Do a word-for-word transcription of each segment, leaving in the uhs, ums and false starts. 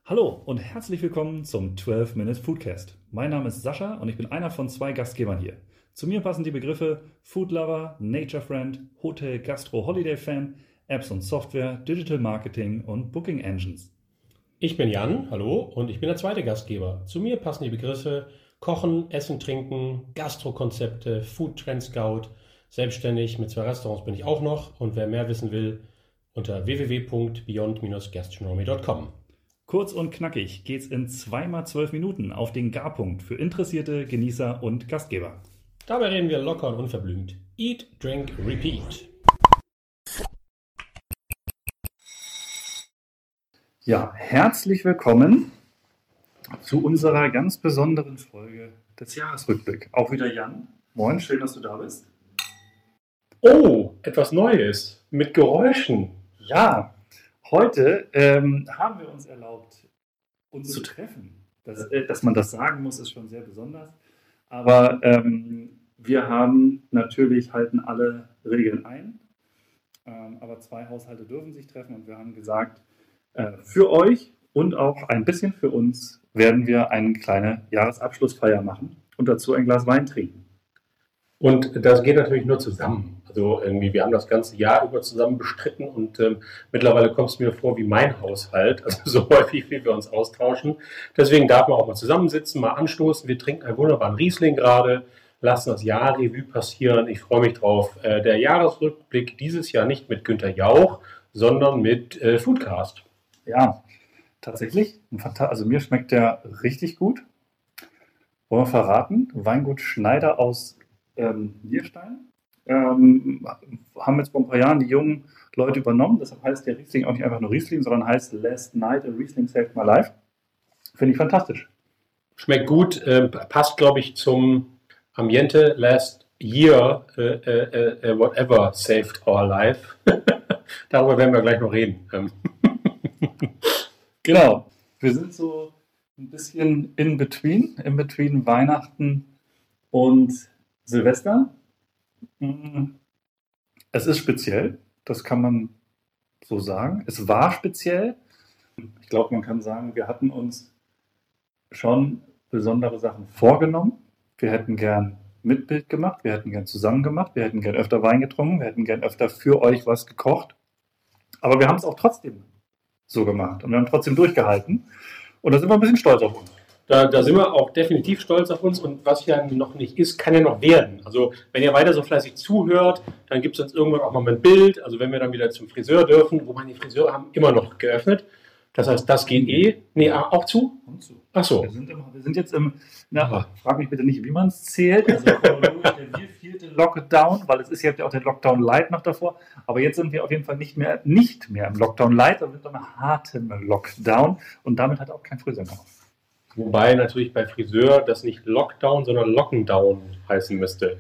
Hallo und herzlich willkommen zum zwölf Minute Foodcast. Mein Name ist Sascha und ich bin einer von zwei Gastgebern hier. Zu mir passen die Begriffe Food Lover, Nature Friend, Hotel, Gastro, Holiday Fan, Apps und Software, Digital Marketing und Booking Engines. Ich bin Jan, hallo, und ich bin der zweite Gastgeber. Zu mir passen die Begriffe Kochen, Essen, Trinken, Gastrokonzepte, Food Trend Scout, selbstständig mit zwei Restaurants bin ich auch noch und wer mehr wissen will, unter w w w punkt beyond dash gastronomy punkt com. Kurz und knackig geht's in zwei mal zwölf Minuten auf den Garpunkt für Interessierte, Genießer und Gastgeber. Dabei reden wir locker und unverblümt. Eat, Drink, Repeat. Ja, herzlich willkommen zu unserer ganz besonderen Folge des Jahresrückblick. Auch wieder Jan. Moin, schön, dass du da bist. Oh, etwas Neues mit Geräuschen. Ja, heute ähm, haben wir uns erlaubt, uns zu treffen. Das, äh, dass man das sagen muss, ist schon sehr besonders. Aber ähm, wir haben natürlich, halten alle Regeln ein. Ähm, aber zwei Haushalte dürfen sich treffen und wir haben gesagt, äh, für euch und auch ein bisschen für uns werden wir eine kleine Jahresabschlussfeier machen und dazu ein Glas Wein trinken. Und das geht natürlich nur zusammen. Also irgendwie, wir haben das ganze Jahr über zusammen bestritten und ähm, mittlerweile kommt es mir vor wie mein Haushalt, also so häufig, wie wir uns austauschen. Deswegen darf man auch mal zusammensitzen, mal anstoßen. Wir trinken einen wunderbaren Riesling gerade, lassen das Jahr Revue passieren. Ich freue mich drauf. Äh, der Jahresrückblick dieses Jahr nicht mit Günther Jauch, sondern mit äh, Foodcast. Ja, tatsächlich. Also mir schmeckt der richtig gut. Wollen wir verraten? Weingut Schneider aus ähm, Nierstein. Ähm, haben jetzt vor ein paar Jahren die jungen Leute übernommen. Deshalb heißt der Riesling auch nicht einfach nur Riesling, sondern heißt Last Night a Riesling Saved My Life. Finde ich fantastisch. Schmeckt gut, äh, passt glaube ich zum Ambiente Last Year, äh, äh, äh, whatever saved our life. Darüber werden wir gleich noch reden. Genau. Wir sind so ein bisschen in between, in between Weihnachten und Silvester. Es ist speziell, das kann man so sagen. Es war speziell. Ich glaube, man kann sagen, wir hatten uns schon besondere Sachen vorgenommen. Wir hätten gern Mitbild gemacht, wir hätten gern zusammen gemacht, wir hätten gern öfter Wein getrunken, wir hätten gern öfter für euch was gekocht. Aber wir haben es auch trotzdem so gemacht und wir haben trotzdem durchgehalten. Und da sind wir ein bisschen stolz auf uns. Da, da sind wir auch definitiv stolz auf uns und was ja noch nicht ist, kann ja noch werden. Also wenn ihr weiter so fleißig zuhört, dann gibt es uns irgendwann auch mal ein Bild. Also wenn wir dann wieder zum Friseur dürfen, wobei die Friseure haben immer noch geöffnet. Das heißt, das geht eh. Nee, auch zu? Und zu. Ach so. Wir sind, im, wir sind jetzt im, na, frag mich bitte nicht, wie man es zählt. Also chronologisch der vierte Lockdown, weil es ist ja auch der Lockdown Light noch davor. Aber jetzt sind wir auf jeden Fall nicht mehr, nicht mehr im Lockdown Light, sondern sind im harten Lockdown. Und damit hat auch kein Friseur mehr auf. Wobei natürlich bei Friseur das nicht Lockdown, sondern Lockdown heißen müsste.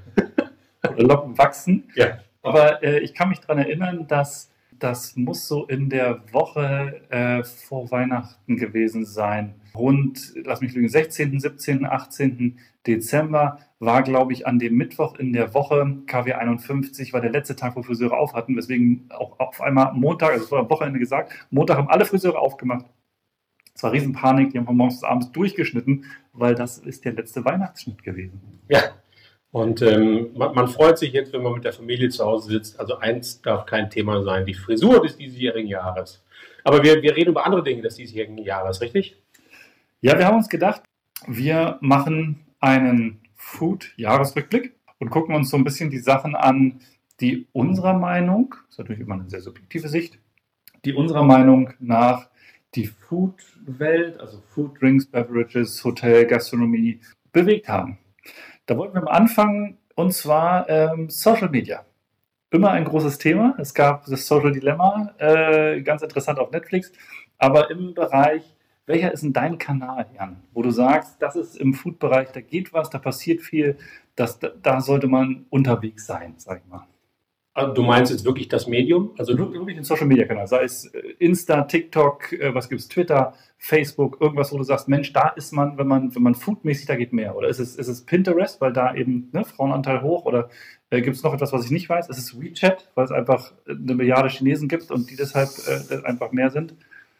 Locken wachsen. Ja. Aber äh, ich kann mich daran erinnern, dass das muss so in der Woche äh, vor Weihnachten gewesen sein. Rund, lass mich lügen, sechzehnten, siebzehnten, achtzehnten Dezember war, glaube ich, an dem Mittwoch in der Woche, K W einundfünfzig, war der letzte Tag, wo Friseure auf hatten. Weswegen auch auf einmal Montag, also vor am Wochenende gesagt, Montag haben alle Friseure aufgemacht. Es war Riesenpanik, die haben von morgens bis abends durchgeschnitten, weil das ist der letzte Weihnachtsschnitt gewesen. Ja. Und ähm, man, man freut sich jetzt, wenn man mit der Familie zu Hause sitzt. Also eins darf kein Thema sein, die Frisur des diesjährigen Jahres. Aber wir, wir reden über andere Dinge des diesjährigen Jahres, richtig? Ja, wir haben uns gedacht, wir machen einen Food-Jahresrückblick und gucken uns so ein bisschen die Sachen an, die unserer Meinung, das ist natürlich immer eine sehr subjektive Sicht, die unserer Meinung nach die Food-Welt, also Food, Drinks, Beverages, Hotel, Gastronomie bewegt haben. Da wollten wir am Anfang, und zwar ähm, Social Media. Immer ein großes Thema. Es gab das Social Dilemma, äh, ganz interessant auf Netflix. Aber im Bereich, welcher ist denn dein Kanal, Jan? Wo du sagst, das ist im Food-Bereich, da geht was, da passiert viel, das, da, da sollte man unterwegs sein, sag ich mal. Also du meinst jetzt wirklich das Medium? Also wirklich den Social Media Kanal, sei es Insta, TikTok, was gibt's, Twitter, Facebook, irgendwas, wo du sagst, Mensch, da ist man, wenn man, wenn man foodmäßig, da geht mehr. Oder ist es, ist es Pinterest, weil da eben ne, Frauenanteil hoch? Oder äh, gibt es noch etwas, was ich nicht weiß? Ist es WeChat, weil es einfach eine Milliarde Chinesen gibt und die deshalb äh, einfach mehr sind?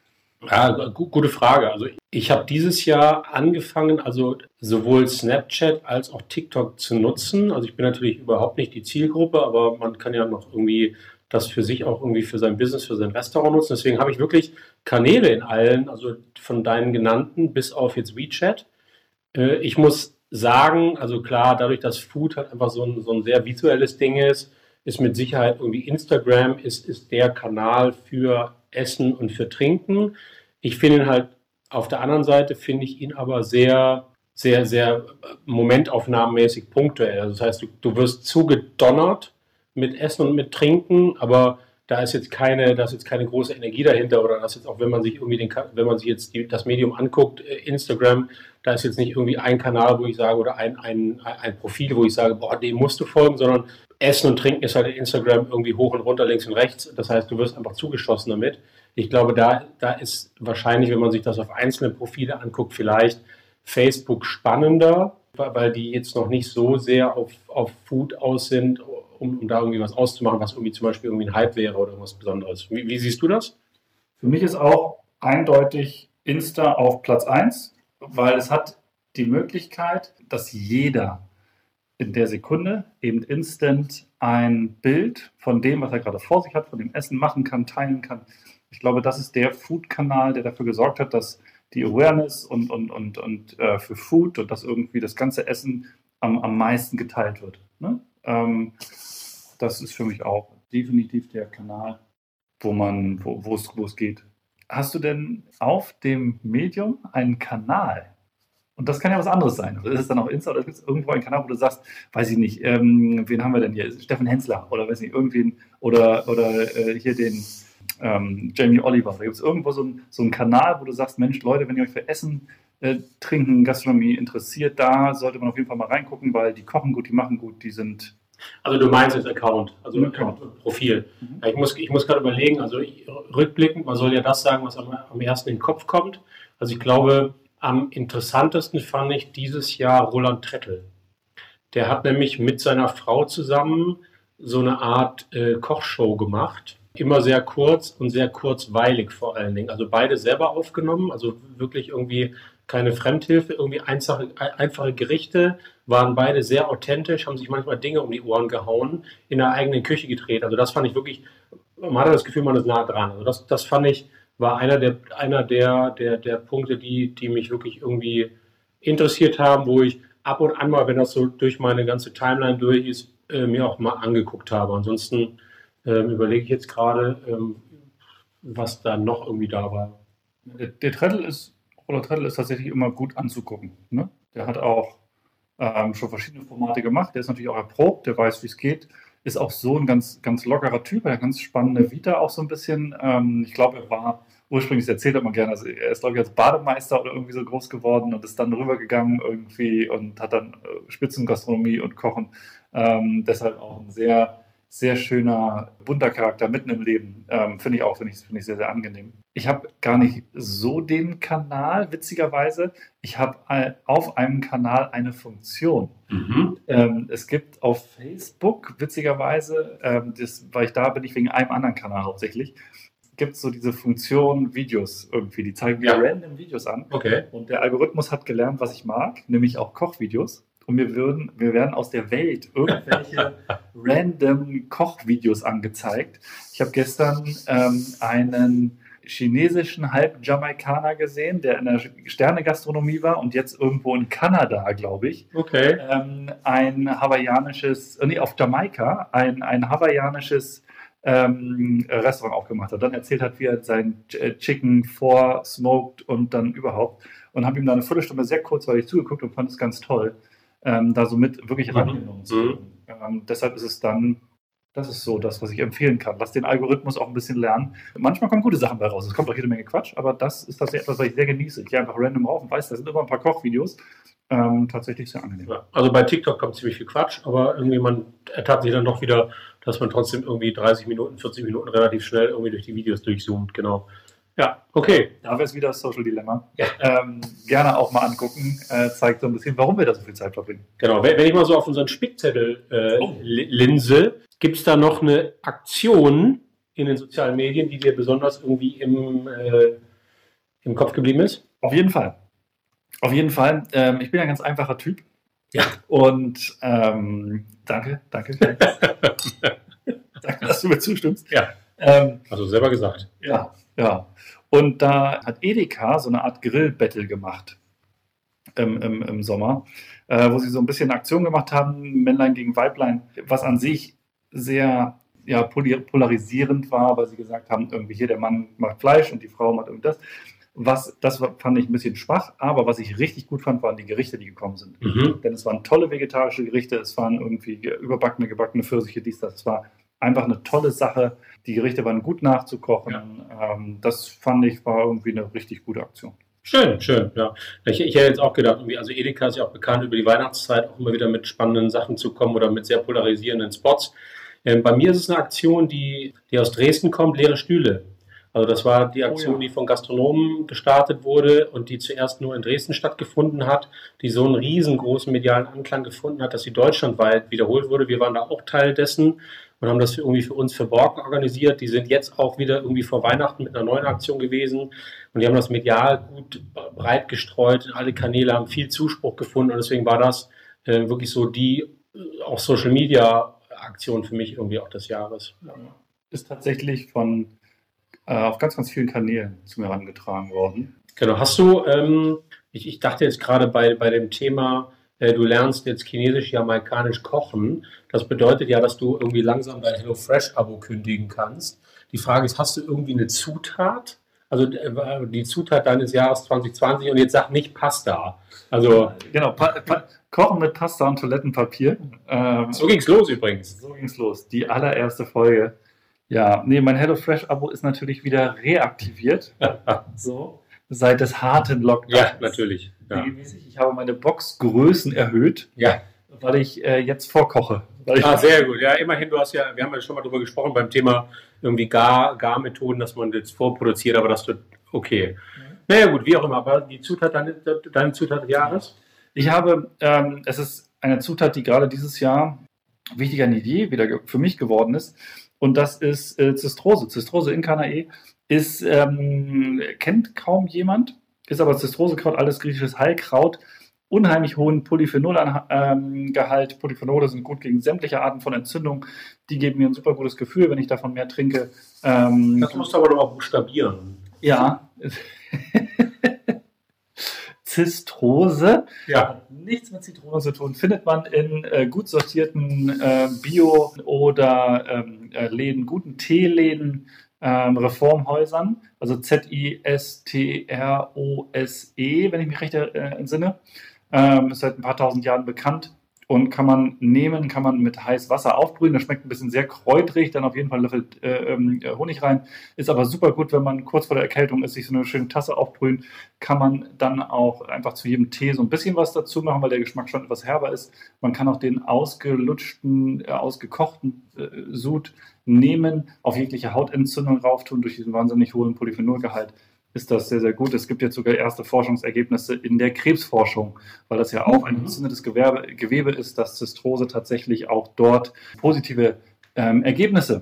Ja, gu gute Frage. Also ich habe dieses Jahr angefangen, also sowohl Snapchat als auch TikTok zu nutzen. Also ich bin natürlich überhaupt nicht die Zielgruppe, aber man kann ja noch irgendwie das für sich auch irgendwie für sein Business, für sein Restaurant nutzen. Deswegen habe ich wirklich Kanäle in allen, also von deinen genannten bis auf jetzt WeChat. Äh, ich muss sagen, also klar, dadurch, dass Food halt einfach so ein, so ein sehr visuelles Ding ist, ist mit Sicherheit irgendwie Instagram ist, ist der Kanal für Essen und für Trinken. Ich finde ihn halt auf der anderen Seite, finde ich ihn aber sehr, sehr, sehr momentaufnahmenmäßig punktuell. Also das heißt, du, du wirst zugedonnert mit Essen und mit Trinken, aber da ist jetzt keine, da ist jetzt keine große Energie dahinter oder das jetzt auch, wenn man sich irgendwie den, wenn man sich jetzt die, das Medium anguckt, Instagram, da ist jetzt nicht irgendwie ein Kanal, wo ich sage, oder ein, ein, ein Profil, wo ich sage, boah, dem musst du folgen, sondern Essen und Trinken ist halt in Instagram irgendwie hoch und runter, links und rechts. Das heißt, du wirst einfach zugeschossen damit. Ich glaube, da, da ist wahrscheinlich, wenn man sich das auf einzelne Profile anguckt, vielleicht Facebook spannender, weil die jetzt noch nicht so sehr auf, auf Food aus sind, um, um da irgendwie was auszumachen, was irgendwie zum Beispiel irgendwie ein Hype wäre oder irgendwas Besonderes. Wie, wie siehst du das? Für mich ist auch eindeutig Insta auf Platz eins, weil es hat die Möglichkeit, dass jeder in der Sekunde eben instant ein Bild von dem, was er gerade vor sich hat, von dem Essen machen kann, teilen kann. Ich glaube, das ist der Food-Kanal, der dafür gesorgt hat, dass die Awareness und, und, und, und äh, für Food und dass irgendwie das ganze Essen am, am meisten geteilt wird. Ne? Ähm, das ist für mich auch definitiv der Kanal, wo man, wo, wo es, wo es geht. Hast du denn auf dem Medium einen Kanal? Und das kann ja was anderes sein. Ist es dann auch Insta oder gibt es irgendwo einen Kanal, wo du sagst, weiß ich nicht, ähm, wen haben wir denn hier? Steffen Hensler oder weiß nicht, irgendwen oder, oder äh, hier den ähm, Jamie Oliver. Da gibt es irgendwo so, ein, so einen Kanal, wo du sagst, Mensch, Leute, wenn ihr euch für Essen, äh, Trinken, Gastronomie interessiert, da sollte man auf jeden Fall mal reingucken, weil die kochen gut, die machen gut, die sind... Also du meinst jetzt Account, also Ein Account. Profil. Mhm. Ja, ich muss, ich muss gerade überlegen, also ich, rückblickend, man soll ja das sagen, was am, am ersten in den Kopf kommt. Also ich glaube, am interessantesten fand ich dieses Jahr Roland Trettel. Der hat nämlich mit seiner Frau zusammen so eine Art äh, Kochshow gemacht. Immer sehr kurz und sehr kurzweilig vor allen Dingen. Also beide selber aufgenommen, also wirklich irgendwie keine Fremdhilfe, irgendwie einfache, einfache Gerichte, waren beide sehr authentisch, haben sich manchmal Dinge um die Ohren gehauen, in der eigenen Küche gedreht. Also das fand ich wirklich, man hatte das Gefühl, man ist nah dran. Also das, das fand ich, war einer der, einer der, der, der Punkte, die, die mich wirklich irgendwie interessiert haben, wo ich ab und an mal, wenn das so durch meine ganze Timeline durch ist, äh, mir auch mal angeguckt habe. Ansonsten ähm, überlege ich jetzt gerade, ähm, was da noch irgendwie da war. Der, der Treddle ist, oder Treddle ist tatsächlich immer gut anzugucken. Ne? Der hat auch ähm, schon verschiedene Formate gemacht. Der ist natürlich auch erprobt, der weiß, wie es geht. Ist auch so ein ganz, ganz lockerer Typ, eine ganz spannende Vita auch so ein bisschen. Ähm, ich glaube, er war ursprünglich, das erzählt er mal gerne, also er ist, glaube ich, als Bademeister oder irgendwie so groß geworden und ist dann rübergegangen irgendwie und hat dann äh, Spitzengastronomie und Kochen. Ähm, deshalb auch ein sehr, sehr schöner, bunter Charakter mitten im Leben. Ähm, finde ich auch, finde ich, finde ich sehr, sehr angenehm. Ich habe gar nicht so den Kanal, witzigerweise. Ich habe auf einem Kanal eine Funktion. Mhm. Ähm, es gibt auf Facebook, witzigerweise, ähm, das, weil ich da bin, ich wegen einem anderen Kanal hauptsächlich, gibt es so diese Funktion Videos irgendwie. Die zeigen mir ja random Videos an. Okay. Und der Algorithmus hat gelernt, was ich mag, nämlich auch Kochvideos. Und wir, würden, wir werden aus der Welt irgendwelche random Kochvideos angezeigt. Ich habe gestern ähm, einen chinesischen Halb-Jamaikaner gesehen, der in der Sterne-Gastronomie war und jetzt irgendwo in Kanada, glaube ich, okay. ähm, ein hawaiianisches, nee, auf Jamaika, ein, ein hawaiianisches ähm, Restaurant aufgemacht hat. Dann erzählt hat, wie er sein Chicken vorsmoked und dann überhaupt. Und habe ihm da eine Viertelstunde sehr kurzweilig zugeguckt und fand es ganz toll, ähm, da so mit wirklich rangenommen zu werden. Ähm, deshalb ist es dann, das ist so das, was ich empfehlen kann. Lass den Algorithmus auch ein bisschen lernen. Manchmal kommen gute Sachen bei raus. Es kommt auch jede Menge Quatsch, aber das ist tatsächlich etwas, was ich sehr genieße. Ich gehe einfach random rauf und weiß, da sind immer ein paar Kochvideos. Ähm, tatsächlich sehr angenehm. Ja, also bei TikTok kommt ziemlich viel Quatsch, aber irgendwie man ertappt sich dann doch wieder, dass man trotzdem irgendwie dreißig Minuten, vierzig Minuten relativ schnell irgendwie durch die Videos durchzoomt. Genau. Ja, okay. Da wäre es wieder das Social Dilemma. Ja. Ähm, gerne auch mal angucken. Äh, zeigt so ein bisschen, warum wir da so viel Zeit verbringen. Genau. Wenn ich mal so auf unseren Spickzettel äh, oh. linse, gibt es da noch eine Aktion in den sozialen Medien, die dir besonders irgendwie im, äh, im Kopf geblieben ist? Auf jeden Fall. Auf jeden Fall. Ähm, ich bin ein ganz einfacher Typ. Ja. Und ähm, danke, danke. danke, dass du mir zustimmst. Ja. Ähm, Also selber gesagt. Ja, ja. Und da hat Edeka so eine Art Grill-Battle gemacht im, im, im Sommer, äh, wo sie so ein bisschen Aktion gemacht haben, Männlein gegen Weiblein, was an sich sehr ja, polarisierend war, weil sie gesagt haben, irgendwie hier der Mann macht Fleisch und die Frau macht irgendwas. Was, das fand ich ein bisschen schwach, aber was ich richtig gut fand, waren die Gerichte, die gekommen sind. Mhm. Denn es waren tolle vegetarische Gerichte, es waren irgendwie überbackene, gebackene Pfirsiche, dies, das. Es war einfach eine tolle Sache. Die Gerichte waren gut nachzukochen. Ja. Ähm, das fand ich war irgendwie eine richtig gute Aktion. Schön, schön, ja. Ich, ich hätte jetzt auch gedacht, irgendwie, also Edeka ist ja auch bekannt, über die Weihnachtszeit auch immer wieder mit spannenden Sachen zu kommen oder mit sehr polarisierenden Spots. Ähm, bei mir ist es eine Aktion, die, die aus Dresden kommt, leere Stühle. Also das war die Aktion, oh ja. die von Gastronomen gestartet wurde und die zuerst nur in Dresden stattgefunden hat, die so einen riesengroßen medialen Anklang gefunden hat, dass sie deutschlandweit wiederholt wurde. Wir waren da auch Teil dessen und haben das irgendwie für uns für Borken organisiert. Die sind jetzt auch wieder irgendwie vor Weihnachten mit einer neuen Aktion gewesen und die haben das medial gut breit gestreut in alle Kanäle, haben viel Zuspruch gefunden und deswegen war das äh, wirklich so die auch Social Media Aktion für mich irgendwie auch des Jahres. Ja. Ist tatsächlich von äh, auf ganz, ganz vielen Kanälen zu mir herangetragen worden. Genau. Hast du, ähm, ich, ich dachte jetzt gerade bei, bei dem Thema, äh, du lernst jetzt Chinesisch, Jamaikanisch kochen. Das bedeutet ja, dass du irgendwie langsam dein HelloFresh-Abo kündigen kannst. Die Frage ist, hast du irgendwie eine Zutat? Also äh, die Zutat deines Jahres zwanzig zwanzig und jetzt sag nicht Pasta. Also genau, pa pa Kochen mit Pasta und Toilettenpapier. Ähm, so ging's los übrigens. So ging's los. Die allererste Folge. Ja, nee, mein HelloFresh-Abo ist natürlich wieder reaktiviert. so. Seit des harten Lockdowns. Ja, natürlich. Ja. Ich habe meine Boxgrößen erhöht, ja. weil ich äh, jetzt vorkoche. Weil ich ah, sehr gut. Ja, immerhin, du hast ja, wir haben ja schon mal drüber gesprochen beim Thema irgendwie Gar, Garmethoden, dass man das vorproduziert, aber das wird okay. Mhm. Naja gut, wie auch immer, aber die Zutat, deine, deine Zutat des Jahres? Ich habe, ähm, es ist eine Zutat, die gerade dieses Jahr wichtiger denn je wieder für mich geworden ist. Und das ist äh, Zistrose. Zistrose Incarnae ist, ähm, kennt kaum jemand, ist aber Zistrosekraut, alles griechisches Heilkraut, unheimlich hohen Polyphenolgehalt. Ähm, Polyphenole sind gut gegen sämtliche Arten von Entzündung. Die geben mir ein super gutes Gefühl, wenn ich davon mehr trinke. Ähm, das musst du aber doch auch buchstabieren. Ja. Zistrose, ja. hat nichts mit Zitrone zu tun, findet man in äh, gut sortierten äh, Bio- oder ähm, äh, Läden, guten Teeläden, ähm, Reformhäusern, also Z I S T R O S E, wenn ich mich recht äh, entsinne, ähm, ist seit ein paar tausend Jahren bekannt und kann man nehmen, kann man mit heißem Wasser aufbrühen, das schmeckt ein bisschen sehr kräutrig, dann auf jeden Fall einen Löffel äh, äh, Honig rein, ist aber super gut, wenn man kurz vor der Erkältung ist, sich so eine schöne Tasse aufbrühen, kann man dann auch einfach zu jedem Tee so ein bisschen was dazu machen, weil der Geschmack schon etwas herber ist. Man kann auch den ausgelutschten, äh, ausgekochten äh, Sud nehmen, auf jegliche Hautentzündung rauftun, durch diesen wahnsinnig hohen Polyphenolgehalt ist das sehr, sehr gut. Es gibt jetzt sogar erste Forschungsergebnisse in der Krebsforschung, weil das ja auch ein entzündetes Gewebe, Gewebe ist, dass Zistrose tatsächlich auch dort positive ähm, Ergebnisse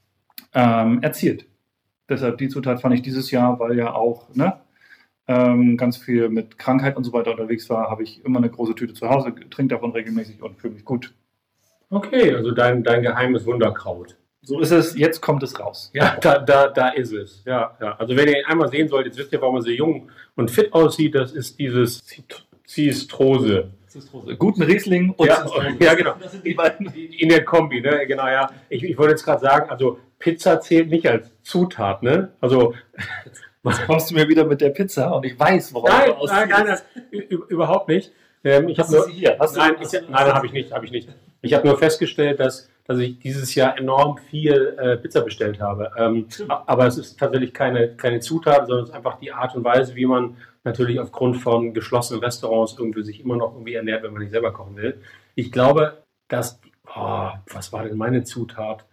ähm, erzielt. Deshalb die Zutat fand ich dieses Jahr, weil ja auch ne, ähm, ganz viel mit Krankheit und so weiter unterwegs war, habe ich immer eine große Tüte zu Hause, trinke davon regelmäßig und fühle mich gut. Okay, also dein, dein geheimes Wunderkraut. So ist es, jetzt kommt es raus. Ja, da, da, da ist es. Ja, ja. Also wenn ihr ihn einmal sehen solltet, jetzt wisst ihr, warum er so jung und fit aussieht, das ist dieses Zistrose. Zistrose. Guten Riesling und ja, Zistrose. Ja, genau. Das sind die beiden. In der Kombi, ne? Genau, ja. Ich, ich wollte jetzt gerade sagen, also Pizza zählt nicht als Zutat, ne? Also jetzt kommst du mir wieder mit der Pizza und ich weiß, worauf nein, du aussiehst. Nein, nein, nein, überhaupt nicht. Ähm, ich habe nur, hier? Hast nein, du, ich, nein, habe ich nicht, habe ich nicht. Ich habe nur festgestellt, dass, dass ich dieses Jahr enorm viel äh, Pizza bestellt habe. Ähm, aber es ist tatsächlich keine, keine Zutat, sondern es ist einfach die Art und Weise, wie man natürlich aufgrund von geschlossenen Restaurants irgendwie sich immer noch irgendwie ernährt, wenn man nicht selber kochen will. Ich glaube, dass, oh, was war denn meine Zutat?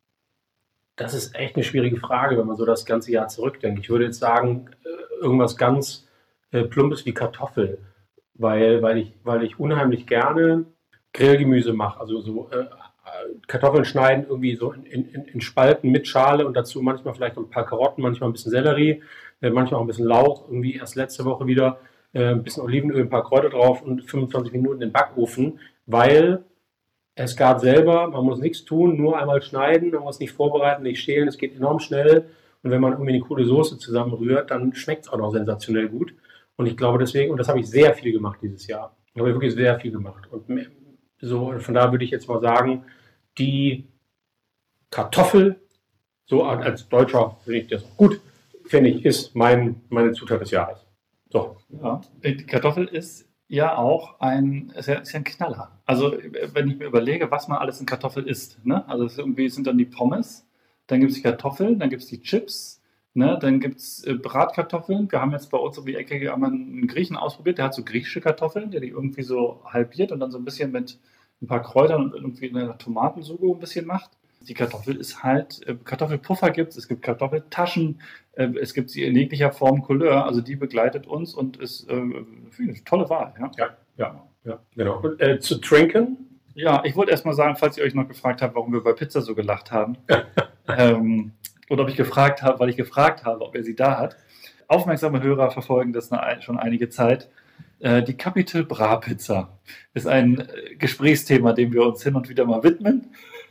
Das ist echt eine schwierige Frage, wenn man so das ganze Jahr zurückdenkt. Ich würde jetzt sagen, irgendwas ganz äh, Plumpes wie Kartoffel, weil, weil, ich, weil ich unheimlich gerne Grillgemüse mache. Also so äh, Kartoffeln schneiden irgendwie so in, in, in Spalten mit Schale und dazu manchmal vielleicht ein paar Karotten, manchmal ein bisschen Sellerie. äh, manchmal auch ein bisschen Lauch, irgendwie erst letzte Woche wieder, äh, ein bisschen Olivenöl, ein paar Kräuter drauf und fünfundzwanzig Minuten in den Backofen, weil es gab selber, man muss nichts tun, nur einmal schneiden, man muss nicht vorbereiten, nicht schälen, es geht enorm schnell. Und wenn man irgendwie eine coole Soße zusammenrührt, dann schmeckt es auch noch sensationell gut. Und ich glaube deswegen, und das habe ich sehr viel gemacht dieses Jahr. Ich habe wirklich sehr viel gemacht. Und so, von da würde ich jetzt mal sagen, die Kartoffel, so als Deutscher finde ich das auch gut, finde ich, ist mein, meine Zutat des Jahres. So. Ja, die Kartoffel ist ja auch ein, ist ja, ist ja ein Knaller. Also wenn ich mir überlege, was man alles in Kartoffel isst, ne? Also es irgendwie sind dann die Pommes, dann gibt es die Kartoffeln, dann gibt es die Chips, ne? Dann gibt es äh, Bratkartoffeln. Wir haben jetzt bei uns um die Ecke einmal einen Griechen ausprobiert, der hat so griechische Kartoffeln, der die irgendwie so halbiert und dann so ein bisschen mit ein paar Kräutern und irgendwie eine Tomatensuppe ein bisschen macht. Die Kartoffel ist halt, äh, Kartoffelpuffer gibt es, es gibt Kartoffeltaschen, äh, es gibt sie in jeglicher Form, Couleur, also die begleitet uns und ist äh, eine tolle Wahl. Ja, ja, ja, ja genau. Und äh, zu trinken? Ja, ich wollte erst mal sagen, falls ihr euch noch gefragt habt, warum wir bei Pizza so gelacht haben, ähm, oder ob ich gefragt habe, weil ich gefragt habe, ob er sie da hat. Aufmerksame Hörer verfolgen das eine, schon einige Zeit. Äh, die Capital Bra Pizza ist ein äh, Gesprächsthema, dem wir uns hin und wieder mal widmen.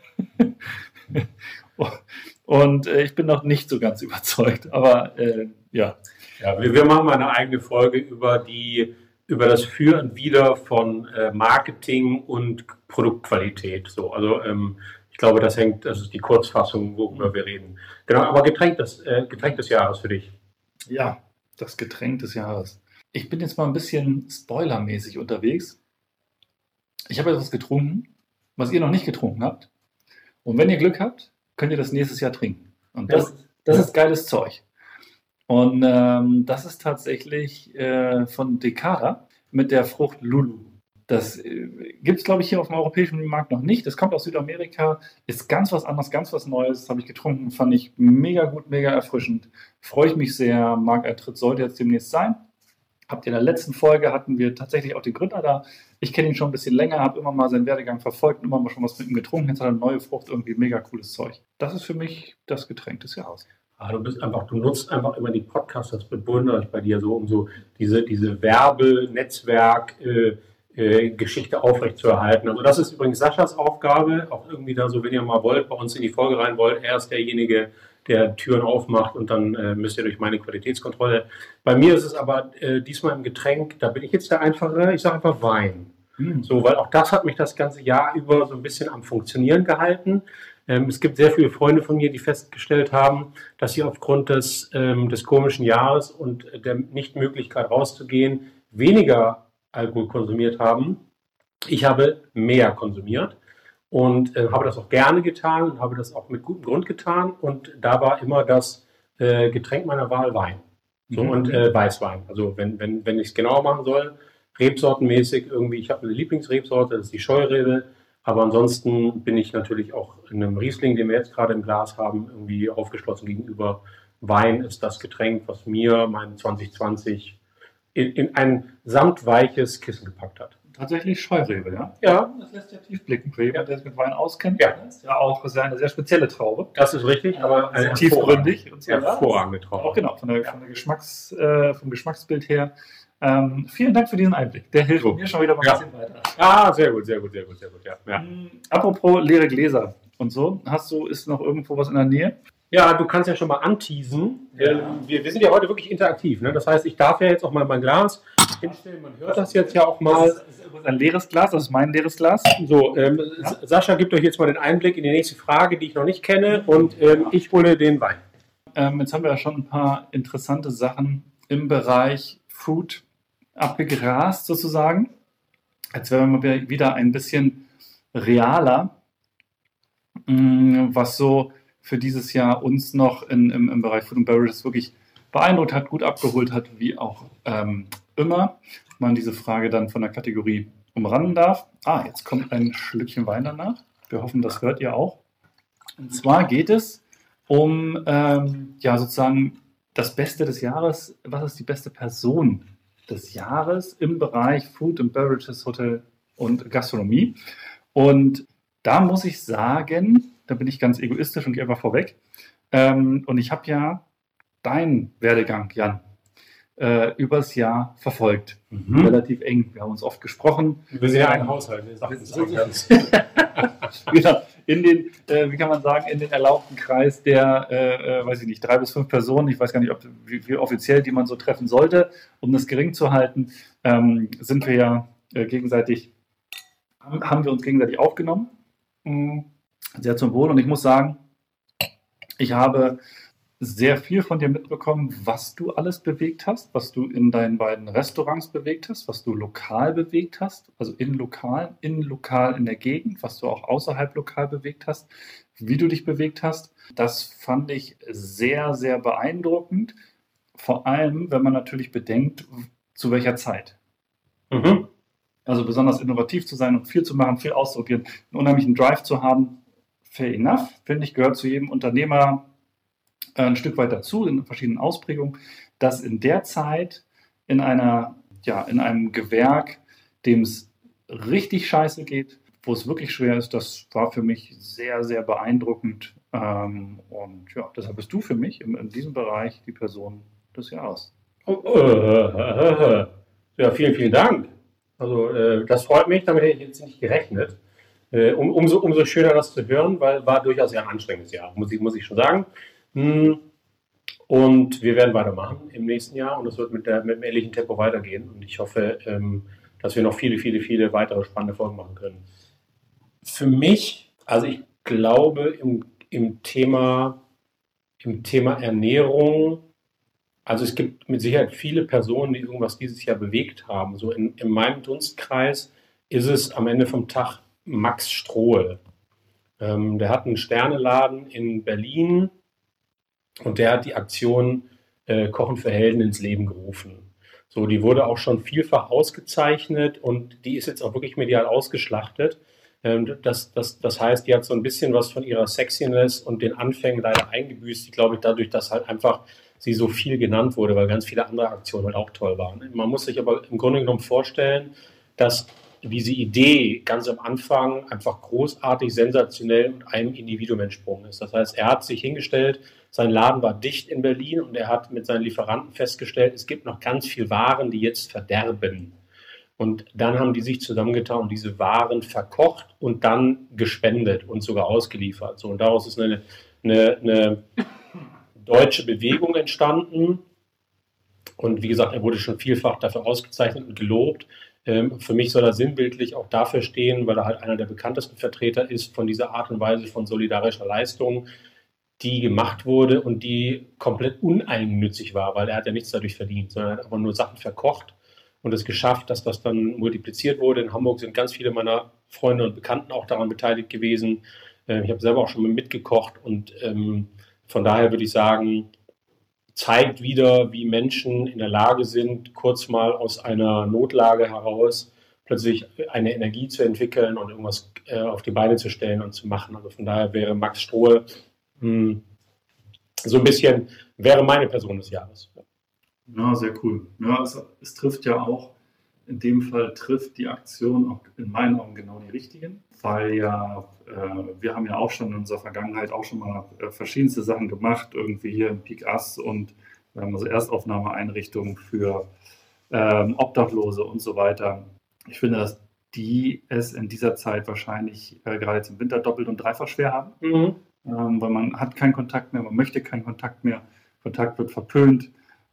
Und äh, ich bin noch nicht so ganz überzeugt, aber äh, ja. Ja, wir, wir machen mal eine eigene Folge über die über das Für und Wider von äh, Marketing und Produktqualität. So, also ähm, ich glaube, das hängt, das ist die Kurzfassung, worüber wir reden. Genau, aber Getränk des, äh, Getränk des Jahres für dich. Ja, das Getränk des Jahres. Ich bin jetzt mal ein bisschen spoilermäßig unterwegs. Ich habe etwas getrunken, was ihr noch nicht getrunken habt. Und wenn ihr Glück habt, könnt ihr das nächstes Jahr trinken. Und das, das ist geiles Zeug. Und ähm, das ist tatsächlich äh, von Decada mit der Frucht Lulu. Das äh, gibt es, glaube ich, hier auf dem europäischen Markt noch nicht. Das kommt aus Südamerika, ist ganz was anderes, ganz was Neues. Das habe ich getrunken, fand ich mega gut, mega erfrischend. Freue ich mich sehr. Markteintritt sollte jetzt demnächst sein. Habt ihr in der letzten Folge, hatten wir tatsächlich auch den Gründer da. Ich kenne ihn schon ein bisschen länger, habe immer mal seinen Werdegang verfolgt, immer mal schon was mit ihm getrunken. Jetzt hat er eine neue Frucht, irgendwie mega cooles Zeug. Das ist für mich das Getränk des Jahres. Ah, du bist einfach, du nutzt einfach immer die Podcasts, das bewundere ich bei dir so, um so diese, diese Werbe-Netzwerk- äh, äh, Geschichte aufrechtzuerhalten. Also das ist übrigens Saschas Aufgabe, auch irgendwie da so, wenn ihr mal wollt, bei uns in die Folge rein wollt, er ist derjenige, der Türen aufmacht und dann äh, müsst ihr durch meine Qualitätskontrolle. Bei mir ist es aber äh, diesmal im Getränk, da bin ich jetzt der Einfache, ich sage einfach Wein. Hm. So, weil auch das hat mich das ganze Jahr über so ein bisschen am Funktionieren gehalten. Ähm, es gibt sehr viele Freunde von mir, die festgestellt haben, dass sie aufgrund des, ähm, des komischen Jahres und der Nichtmöglichkeit rauszugehen, weniger Alkohol konsumiert haben. Ich habe mehr konsumiert. Und äh, habe das auch gerne getan und habe das auch mit gutem Grund getan. Und da war immer das äh, Getränk meiner Wahl Wein. So, mhm. Und äh, Weißwein. Also wenn, wenn, wenn ich es genauer machen soll, rebsortenmäßig irgendwie, ich habe eine Lieblingsrebsorte, das ist die Scheurebe. Aber ansonsten bin ich natürlich auch in einem Riesling, den wir jetzt gerade im Glas haben, irgendwie aufgeschlossen gegenüber. Wein ist das Getränk, was mir mein zwanzig zwanzig in, in ein samtweiches Kissen gepackt hat. Tatsächlich Scheurebe, ja? Ja. Das lässt ja tief blicken für jemanden, der sich mit Wein auskennt. Ja. Das ist ja auch ist ja eine sehr spezielle Traube. Das ist richtig, aber eine tiefgründig. Und so, hervorragende Traube. Auch genau, von der, ja. von der Geschmacks, äh, vom Geschmacksbild her. Ähm, vielen Dank für diesen Einblick. Der hilft so. mir schon wieder mal ein ja. bisschen weiter. Ah, sehr gut, sehr gut, sehr gut, sehr gut. Ja. Ja. Ähm, apropos leere Gläser und so, hast du, ist noch irgendwo was in der Nähe? Ja, du kannst ja schon mal anteasen. Ja. Wir, wir sind ja heute wirklich interaktiv. Ne? Das heißt, ich darf ja jetzt auch mal mein Glas hinstellen. Man hört das jetzt ja auch mal. Das ist, das ist ein leeres Glas, das ist mein leeres Glas. So, ähm, ja. Sascha gibt euch jetzt mal den Einblick in die nächste Frage, die ich noch nicht kenne. Und ähm, ich hole den Wein. Ähm, jetzt haben wir ja schon ein paar interessante Sachen im Bereich Food abgegrast sozusagen. Jetzt werden wir wieder ein bisschen realer, was so für dieses Jahr uns noch in, im, im Bereich Food and Beverages wirklich beeindruckt hat, gut abgeholt hat, wie auch ähm, immer man diese Frage dann von der Kategorie umranden darf. Ah, jetzt kommt ein Schlückchen Wein danach. Wir hoffen, das hört ihr auch. Und zwar geht es um ähm, ja sozusagen das Beste des Jahres. Was ist die beste Person des Jahres im Bereich Food and Beverages, Hotel und Gastronomie? Und da muss ich sagen, da bin ich ganz egoistisch und gehe einfach vorweg. Ähm, und ich habe ja deinen Werdegang, Jan, äh, übers Jahr verfolgt. Mhm. Relativ eng. Wir haben uns oft gesprochen. Wir sind ja ein Haushalt. Wir sagen das auch ganz. Genau. In den, äh, wie kann man sagen, in den erlaubten Kreis der, äh, äh, weiß ich nicht, drei bis fünf Personen, ich weiß gar nicht, ob, wie, wie offiziell, die man so treffen sollte, um das gering zu halten, ähm, sind wir ja äh, gegenseitig, haben, haben wir uns gegenseitig aufgenommen. Mhm. Sehr zum Wohl. Und ich muss sagen, ich habe sehr viel von dir mitbekommen, was du alles bewegt hast, was du in deinen beiden Restaurants bewegt hast, was du lokal bewegt hast, also in lokal, in lokal in der Gegend, was du auch außerhalb lokal bewegt hast, wie du dich bewegt hast. Das fand ich sehr, sehr beeindruckend, vor allem, wenn man natürlich bedenkt, zu welcher Zeit. Mhm. Also besonders innovativ zu sein und viel zu machen, viel auszuprobieren, einen unheimlichen Drive zu haben, fair enough, finde ich, gehört zu jedem Unternehmer ein Stück weit dazu, in verschiedenen Ausprägungen, dass in der Zeit in einer, ja, in einem Gewerk, dem es richtig scheiße geht, wo es wirklich schwer ist, das war für mich sehr, sehr beeindruckend. Ähm, und ja, deshalb bist du für mich in, in diesem Bereich die Person des Jahres. Oh, äh, äh, äh. Ja, vielen, vielen Dank. Also äh, das freut mich, damit hätte ich jetzt nicht gerechnet. Äh, um, umso, umso schöner das zu hören, weil war durchaus ja ein anstrengendes Jahr, muss ich, muss ich schon sagen. Und wir werden weitermachen im nächsten Jahr und es wird mit, der, mit dem ähnlichen Tempo weitergehen. Und ich hoffe, ähm, dass wir noch viele, viele, viele weitere spannende Folgen machen können. Für mich, also ich glaube, im, im, Thema, im Thema Ernährung, also es gibt mit Sicherheit viele Personen, die irgendwas dieses Jahr bewegt haben. So in, in meinem Dunstkreis ist es am Ende vom Tag Max Strohe. Ähm, der hat einen Sterneladen in Berlin. Und der hat die Aktion äh, Kochen für Helden ins Leben gerufen. So, die wurde auch schon vielfach ausgezeichnet und die ist jetzt auch wirklich medial ausgeschlachtet. Ähm, das, das, das heißt, die hat so ein bisschen was von ihrer Sexiness und den Anfängen leider eingebüßt. Ich glaube, dadurch, dass halt einfach sie so viel genannt wurde, weil ganz viele andere Aktionen halt auch toll waren. Man muss sich aber im Grunde genommen vorstellen, dass diese Idee ganz am Anfang einfach großartig, sensationell und einem Individuum entsprungen ist. Das heißt, er hat sich hingestellt, sein Laden war dicht in Berlin und er hat mit seinen Lieferanten festgestellt, es gibt noch ganz viel Waren, die jetzt verderben. Und dann haben die sich zusammengetan und diese Waren verkocht und dann gespendet und sogar ausgeliefert. So, und daraus ist eine, eine, eine deutsche Bewegung entstanden. Und wie gesagt, er wurde schon vielfach dafür ausgezeichnet und gelobt. Ähm, für mich soll er sinnbildlich auch dafür stehen, weil er halt einer der bekanntesten Vertreter ist von dieser Art und Weise von solidarischer Leistung, die gemacht wurde und die komplett uneigennützig war, weil er hat ja nichts dadurch verdient, sondern er hat aber nur Sachen verkocht und es geschafft, dass das dann multipliziert wurde. In Hamburg sind ganz viele meiner Freunde und Bekannten auch daran beteiligt gewesen. Ähm, ich habe selber auch schon mitgekocht und ähm, von daher würde ich sagen, zeigt wieder, wie Menschen in der Lage sind, kurz mal aus einer Notlage heraus plötzlich eine Energie zu entwickeln und irgendwas äh, auf die Beine zu stellen und zu machen. Also von daher wäre Max Strohe mh, so ein bisschen, wäre meine Person des Jahres. Ja, sehr cool. Ja, es, es trifft ja auch, in dem Fall trifft die Aktion auch in meinen Augen genau die richtigen, weil ja, äh, wir haben ja auch schon in unserer Vergangenheit auch schon mal äh, verschiedenste Sachen gemacht, irgendwie hier im Peak Ass und wir haben also Erstaufnahmeeinrichtungen für ähm, Obdachlose und so weiter. Ich finde, dass die es in dieser Zeit wahrscheinlich äh, gerade jetzt im Winter doppelt und dreifach schwer haben, mhm. ähm, weil man hat keinen Kontakt mehr, man möchte keinen Kontakt mehr, Kontakt wird verpönt.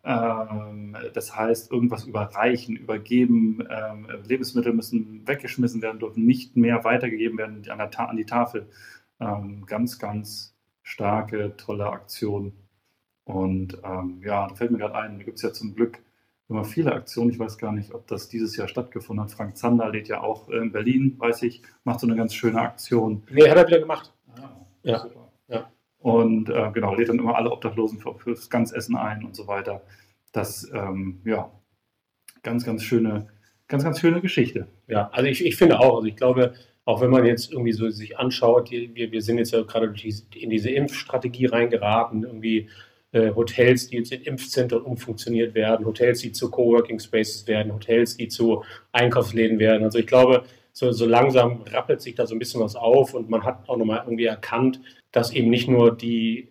Ähm, das heißt, irgendwas überreichen, übergeben, ähm, Lebensmittel müssen weggeschmissen werden, dürfen nicht mehr weitergegeben werden an, der Ta- an die Tafel. Ähm, ganz, ganz starke, tolle Aktion. Und ähm, ja, da fällt mir gerade ein, da gibt es ja zum Glück immer viele Aktionen. Ich weiß gar nicht, ob das dieses Jahr stattgefunden hat. Frank Zander lädt ja auch in Berlin, weiß ich, macht so eine ganz schöne Aktion. Nee, hat er wieder gemacht. Ah, ja. Super. Ja. Und äh, genau, lädt dann immer alle Obdachlosen für, fürs Ganzessen ein und so weiter. Das, ähm, ja, ganz, ganz schöne, ganz, ganz schöne Geschichte. Ja, also ich, ich finde auch, also ich glaube, auch wenn man jetzt irgendwie so sich anschaut, die, wir, wir sind jetzt ja gerade durch die, in diese Impfstrategie reingeraten, irgendwie äh, Hotels, die jetzt in Impfzentren umfunktioniert werden, Hotels, die zu Coworking Spaces werden, Hotels, die zu Einkaufsläden werden. Also ich glaube, so, so langsam rappelt sich da so ein bisschen was auf und man hat auch nochmal irgendwie erkannt, dass eben nicht nur die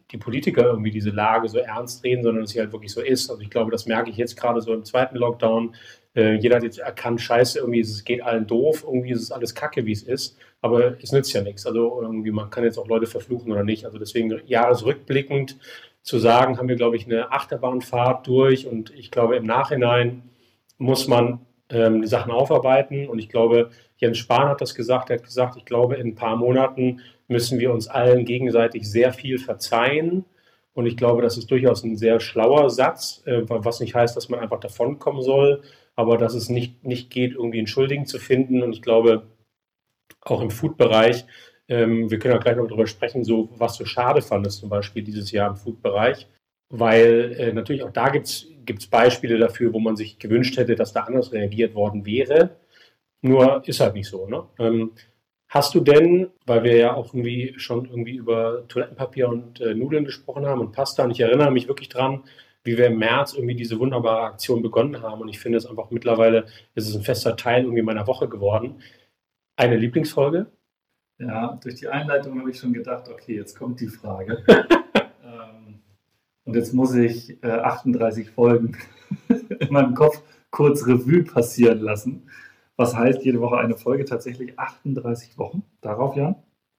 die Politiker irgendwie diese Lage so ernst reden, sondern dass sie halt wirklich so ist. Also ich glaube, das merke ich jetzt gerade so im zweiten Lockdown. Äh, jeder hat jetzt erkannt, scheiße, irgendwie es geht allen doof, irgendwie ist es alles kacke, wie es ist, aber es nützt ja nichts. Also irgendwie, man kann jetzt auch Leute verfluchen oder nicht. Also deswegen jahresrückblickend zu sagen, haben wir, glaube ich, eine Achterbahnfahrt durch und ich glaube, im Nachhinein muss man ähm, die Sachen aufarbeiten und ich glaube, Jens Spahn hat das gesagt, er hat gesagt, ich glaube, in ein paar Monaten müssen wir uns allen gegenseitig sehr viel verzeihen. Und ich glaube, das ist durchaus ein sehr schlauer Satz, äh, was nicht heißt, dass man einfach davonkommen soll, aber dass es nicht, nicht geht, irgendwie einen Schuldigen zu finden. Und ich glaube, auch im Food-Bereich, ähm, wir können ja gleich noch darüber sprechen, so was du schade fandest zum Beispiel dieses Jahr im Food-Bereich, weil äh, natürlich auch da gibt es Beispiele dafür, wo man sich gewünscht hätte, dass da anders reagiert worden wäre. Nur ist halt nicht so. Ne? Ähm, hast du denn, weil wir ja auch irgendwie schon irgendwie über Toilettenpapier und äh, Nudeln gesprochen haben und Pasta, und ich erinnere mich wirklich dran, wie wir im März irgendwie diese wunderbare Aktion begonnen haben und ich finde es einfach mittlerweile, ist es ein fester Teil irgendwie meiner Woche geworden. Eine Lieblingsfolge? Ja, durch die Einleitung habe ich schon gedacht, okay, jetzt kommt die Frage. ähm, und jetzt muss ich äh, achtunddreißig Folgen in meinem Kopf kurz Revue passieren lassen. Was heißt jede Woche eine Folge? Tatsächlich achtunddreißig Wochen. Darauf, Jan?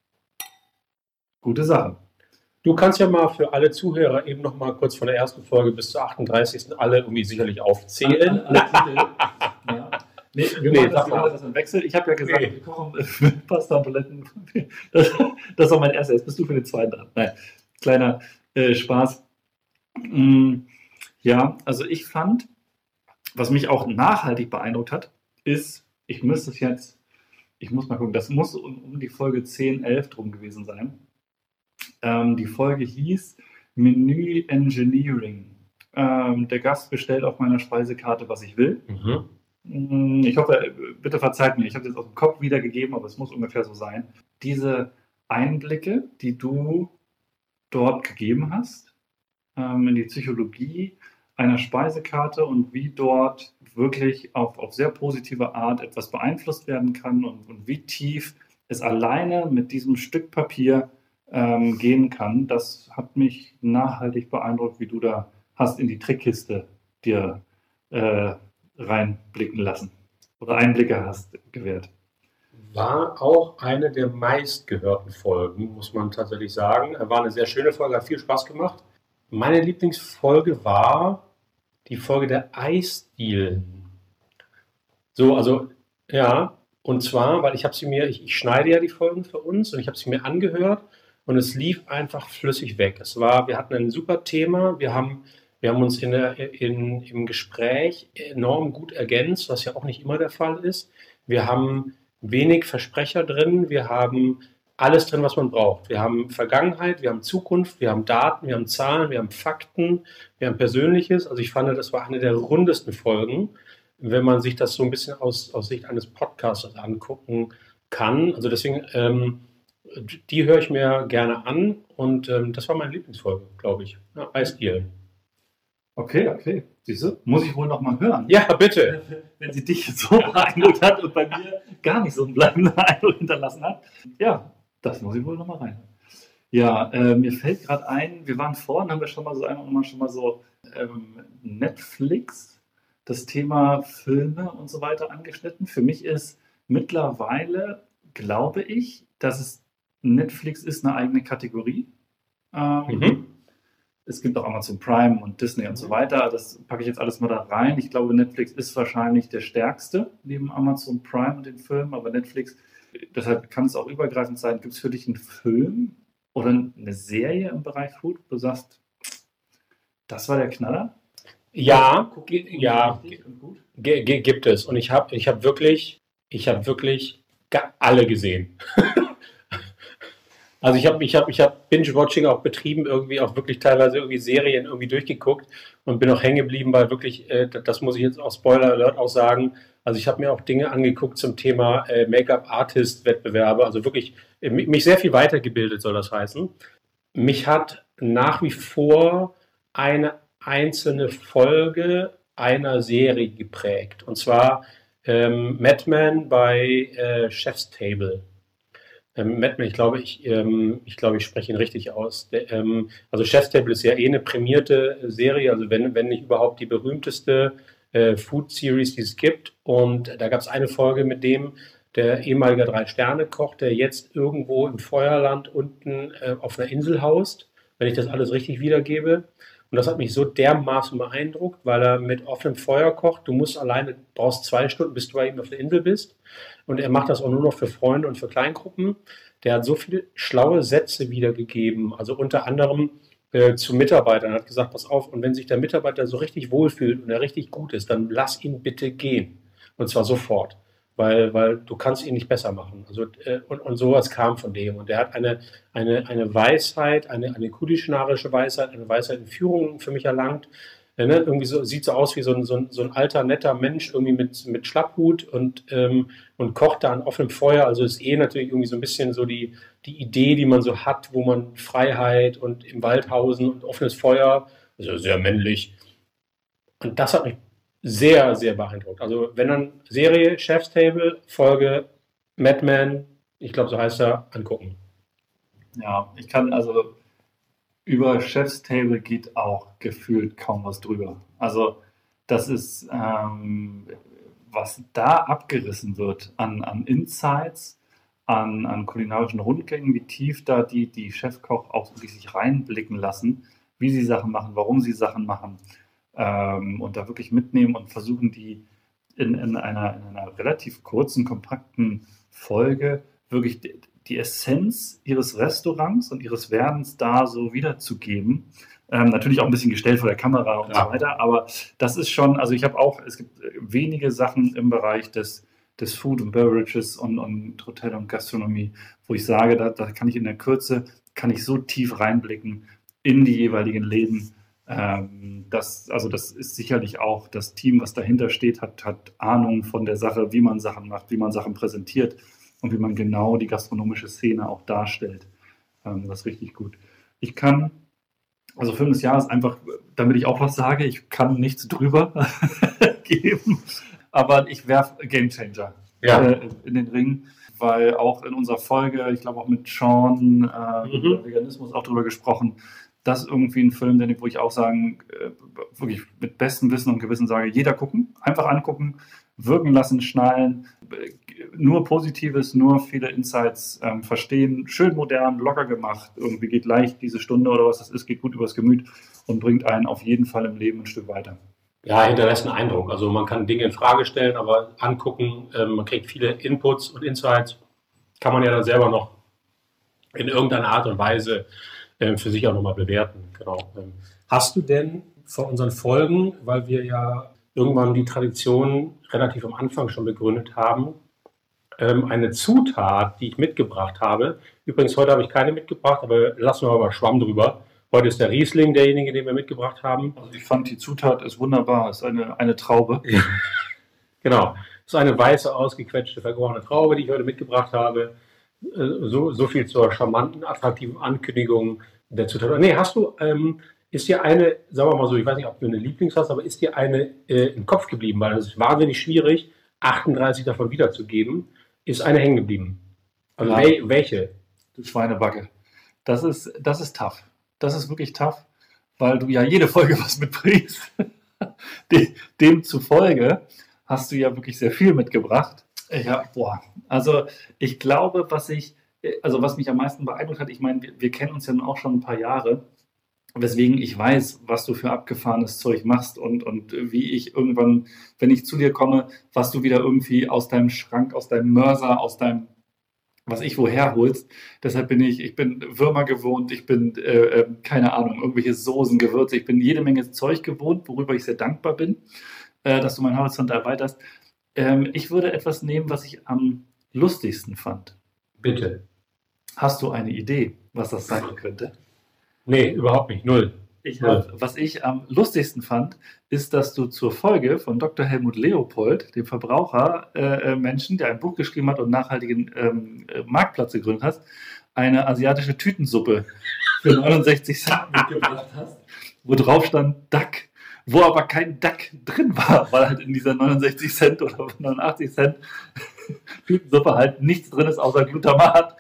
Gute Sache. Du kannst ja mal für alle Zuhörer eben noch mal kurz von der ersten Folge bis zur achtunddreißigsten alle irgendwie sicherlich aufzählen. Alle, alle ja. Nee, wir nee, machen das, wir das im Wechsel. Ich habe ja gesagt, nee. wir kochen mit Pasta und Toiletten. Das, das war mein erster. Jetzt bist du für den zweiten dran. Nein, kleiner äh, Spaß. Mm, ja, also ich fand, was mich auch nachhaltig beeindruckt hat, ist, ich müsste es jetzt, ich muss mal gucken, das muss um, um die Folge zehn, elf drum gewesen sein. Ähm, die Folge hieß Menü Engineering. Ähm, der Gast bestellt auf meiner Speisekarte, was ich will. Mhm. Ich hoffe, bitte verzeiht mir, ich habe das aus dem Kopf wiedergegeben, aber es muss ungefähr so sein. Diese Einblicke, die du dort gegeben hast, ähm, in die Psychologie einer Speisekarte und wie dort wirklich auf, auf sehr positive Art etwas beeinflusst werden kann und, und wie tief es alleine mit diesem Stück Papier ähm, gehen kann, das hat mich nachhaltig beeindruckt, wie du da hast in die Trickkiste dir äh, reinblicken lassen oder Einblicke hast gewährt. War auch eine der meistgehörten Folgen, muss man tatsächlich sagen. War eine sehr schöne Folge, hat viel Spaß gemacht. Meine Lieblingsfolge war die Folge der Eisdielen. So, also, ja, und zwar, weil ich habe sie mir, ich, ich schneide ja die Folgen für uns und ich habe sie mir angehört und es lief einfach flüssig weg. Es war, wir hatten ein super Thema, wir haben Wir haben uns in der, in, im Gespräch enorm gut ergänzt, was ja auch nicht immer der Fall ist. Wir haben wenig Versprecher drin, wir haben alles drin, was man braucht. Wir haben Vergangenheit, wir haben Zukunft, wir haben Daten, wir haben Zahlen, wir haben Fakten, wir haben Persönliches. Also ich fand, das war eine der rundesten Folgen, wenn man sich das so ein bisschen aus, aus Sicht eines Podcasters angucken kann. Also deswegen, ähm, die höre ich mir gerne an und ähm, das war meine Lieblingsfolge, glaube ich. Ja, Eisdielen. Okay, okay. Siehst du? Muss ich wohl noch mal hören. Ja, bitte. Wenn sie dich so beeindruckt hat und bei mir gar nicht so einen bleibenden Eindruck hinterlassen hat. Ja, das muss ich wohl noch mal rein. Ja, äh, mir fällt gerade ein, wir waren vorhin, haben wir schon mal so einmal mal schon mal so ähm, Netflix, das Thema Filme und so weiter angeschnitten. Für mich ist mittlerweile, glaube ich, dass es Netflix ist eine eigene Kategorie. Ähm, mhm. Es gibt auch Amazon Prime und Disney und so weiter. Das packe ich jetzt alles mal da rein. Ich glaube, Netflix ist wahrscheinlich der stärkste neben Amazon Prime und den Filmen. Aber Netflix, deshalb kann es auch übergreifend sein. Gibt es für dich einen Film oder eine Serie im Bereich Food, wo du sagst, das war der Knaller? Ja, ja, g- g- gibt es. Und ich habe ich hab wirklich, ich habe wirklich alle gesehen. Also ich habe ich hab, ich hab Binge-Watching auch betrieben, irgendwie auch wirklich teilweise irgendwie Serien irgendwie durchgeguckt und bin auch hängen geblieben, weil wirklich, äh, das muss ich jetzt auch Spoiler Alert auch sagen, also ich habe mir auch Dinge angeguckt zum Thema äh, Make-up-Artist-Wettbewerbe, also wirklich äh, mich sehr viel weitergebildet, soll das heißen. Mich hat nach wie vor eine einzelne Folge einer Serie geprägt und zwar ähm, Mad Men bei äh, Chef's Table. Ähm, Madman, ich glaube, ich, ähm, ich glaube, ich spreche ihn richtig aus. Der, ähm, also Chef's Table ist ja eh eine prämierte Serie, also wenn, wenn nicht überhaupt die berühmteste äh, Food Series, die es gibt. Und da gab es eine Folge mit dem, der ehemalige Drei-Sterne-Koch, der jetzt irgendwo im Feuerland unten äh, auf einer Insel haust, wenn ich das alles richtig wiedergebe. Und das hat mich so dermaßen beeindruckt, weil er mit offenem Feuer kocht. Du musst alleine, brauchst zwei Stunden, bis du bei ihm auf der Insel bist. Und er macht das auch nur noch für Freunde und für Kleingruppen. Der hat so viele schlaue Sätze wiedergegeben, also unter anderem äh, zu Mitarbeitern. Er hat gesagt, pass auf, und wenn sich der Mitarbeiter so richtig wohlfühlt und er richtig gut ist, dann lass ihn bitte gehen. Und zwar sofort. Weil, weil du kannst ihn nicht besser machen. Also, äh, und, und sowas kam von dem. Und er hat eine, eine, eine Weisheit, eine, eine kulinarische Weisheit, eine Weisheit in Führung für mich erlangt. Äh, ne? Irgendwie so, sieht so aus wie so ein, so ein, so ein alter, netter Mensch, irgendwie mit, mit Schlapphut und, ähm, und kocht da an offenem Feuer. Also ist eh natürlich irgendwie so ein bisschen so die, die Idee, die man so hat, wo man Freiheit und im Waldhausen und offenes Feuer, also sehr männlich. Und das hat mich sehr, sehr beeindruckt. Also wenn dann Serie, Chef's Table, Folge Madman, ich glaube, so heißt er, angucken. Ja, ich kann also über Chef's Table geht auch gefühlt kaum was drüber. Also das ist, ähm, was da abgerissen wird an, an Insights, an, an kulinarischen Rundgängen, wie tief da die, die Chefkoch auch wirklich sich reinblicken lassen, wie sie Sachen machen, warum sie Sachen machen, ähm, und da wirklich mitnehmen und versuchen, die in, in, einer, in einer relativ kurzen, kompakten Folge wirklich die, die Essenz ihres Restaurants und ihres Werdens da so wiederzugeben. Ähm, natürlich auch ein bisschen gestellt vor der Kamera und Ja. so weiter, aber das ist schon, also ich habe auch, es gibt wenige Sachen im Bereich des, des Food und Beverages und, und Hotel und Gastronomie, wo ich sage, da, da kann ich in der Kürze, kann ich so tief reinblicken in die jeweiligen Läden. Ähm, das, also das ist sicherlich auch das Team, was dahinter steht, hat, hat Ahnung von der Sache, wie man Sachen macht, wie man Sachen präsentiert und wie man genau die gastronomische Szene auch darstellt. Ähm, das ist richtig gut. Ich kann, also Film des Jahres einfach, damit ich auch was sage, ich kann nichts drüber geben, aber ich werfe Game Changer Ja. äh, in den Ring, weil auch in unserer Folge, ich glaube auch mit Sean äh, Mhm. über Veganismus auch drüber gesprochen, das ist irgendwie ein Film, den, wo ich auch sagen, äh, wirklich mit bestem Wissen und Gewissen sage, jeder gucken, einfach angucken, wirken lassen, schnallen, äh, nur Positives, nur viele Insights ähm, verstehen, schön modern, locker gemacht, irgendwie geht leicht diese Stunde oder was das ist, geht gut übers Gemüt und bringt einen auf jeden Fall im Leben ein Stück weiter. Ja, hinterlässt einen Eindruck. Also man kann Dinge in Frage stellen, aber angucken, ähm, man kriegt viele Inputs und Insights, kann man ja dann selber noch in irgendeiner Art und Weise äh, für sich auch nochmal bewerten. Genau. Ähm, hast du denn von unseren Folgen, weil wir ja irgendwann die Tradition relativ am Anfang schon begründet haben, ähm, eine Zutat, die ich mitgebracht habe. Übrigens, heute habe ich keine mitgebracht, aber lassen wir mal Schwamm drüber. Heute ist der Riesling derjenige, den wir mitgebracht haben. Also ich fand, die Zutat ist wunderbar, ist eine, eine Traube. Ja. Genau. Das ist eine weiße, ausgequetschte, vergorene Traube, die ich heute mitgebracht habe. Äh, So, so viel zur charmanten, attraktiven Ankündigung der Zutat. Nee, hast du, ähm, ist dir eine, sagen wir mal so, ich weiß nicht, ob du eine Lieblings hast, aber ist dir eine äh, im Kopf geblieben? Weil es ist wahnsinnig schwierig, achtunddreißig davon wiederzugeben. Ist eine hängen geblieben? Also Ja. wel, welche? Du Schweinebacke. Das ist, das ist tough. Das ist wirklich tough, weil du ja jede Folge was mitbringst. Dem, demzufolge hast du ja wirklich sehr viel mitgebracht. Ja, boah. Also ich glaube, was ich, also was mich am meisten beeindruckt hat, ich meine, wir, wir kennen uns ja nun auch schon ein paar Jahre, weswegen ich weiß, was du für abgefahrenes Zeug machst und, und wie ich irgendwann, wenn ich zu dir komme, was du wieder irgendwie aus deinem Schrank, aus deinem Mörser, aus deinem was ich woher holst. Deshalb bin ich, ich bin Würmer gewohnt, ich bin, äh, äh, keine Ahnung, irgendwelche Soßen, Gewürze, ich bin jede Menge Zeug gewohnt, worüber ich sehr dankbar bin, äh, dass du meinen Horizont erweiterst. Ähm, ich würde etwas nehmen, was ich am lustigsten fand. Bitte. Hast du eine Idee, was das sein könnte? Nee, überhaupt nicht. Null. Ich hab, was ich am lustigsten fand, ist, dass du zur Folge von Doktor Helmut Leopold, dem Verbrauchermenschen, äh, der ein Buch geschrieben hat und nachhaltigen ähm, Marktplatz gegründet hast, eine asiatische Tütensuppe für neunundsechzig Cent mitgebracht hast, wo drauf stand Duck, wo aber kein Duck drin war, weil halt in dieser neunundsechzig Cent oder neunundachtzig Cent Blütensuppe halt nichts drin ist außer Glutamat.